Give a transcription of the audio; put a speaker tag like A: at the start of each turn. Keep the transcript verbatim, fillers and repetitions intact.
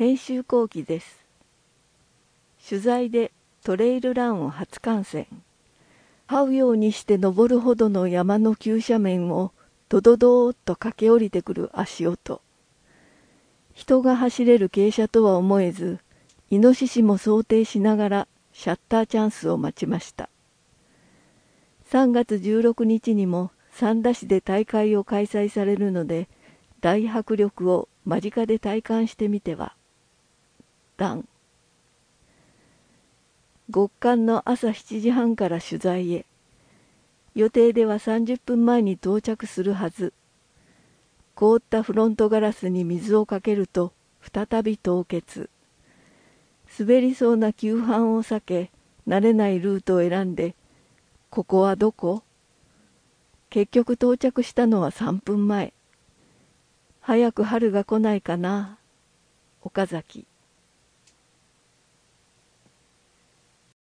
A: 編集後期です。取材でトレイルランを初観戦。這うようにして登るほどの山の急斜面をドドドーッと駆け下りてくる足音。人が走れる傾斜とは思えず、イノシシも想定しながらシャッターチャンスを待ちました。さんがつじゅうろくにちにも三田市で大会を開催されるので、大迫力を間近で体感してみては。段。極寒の朝しちじはんから取材へ。予定ではさんじゅっぷんまえに到着するはず。凍ったフロントガラスに水をかけると再び凍結。滑りそうな急坂を避け、慣れないルートを選んで、ここはどこ？結局到着したのはさんぷんまえ。早く春が来ないかな。岡崎。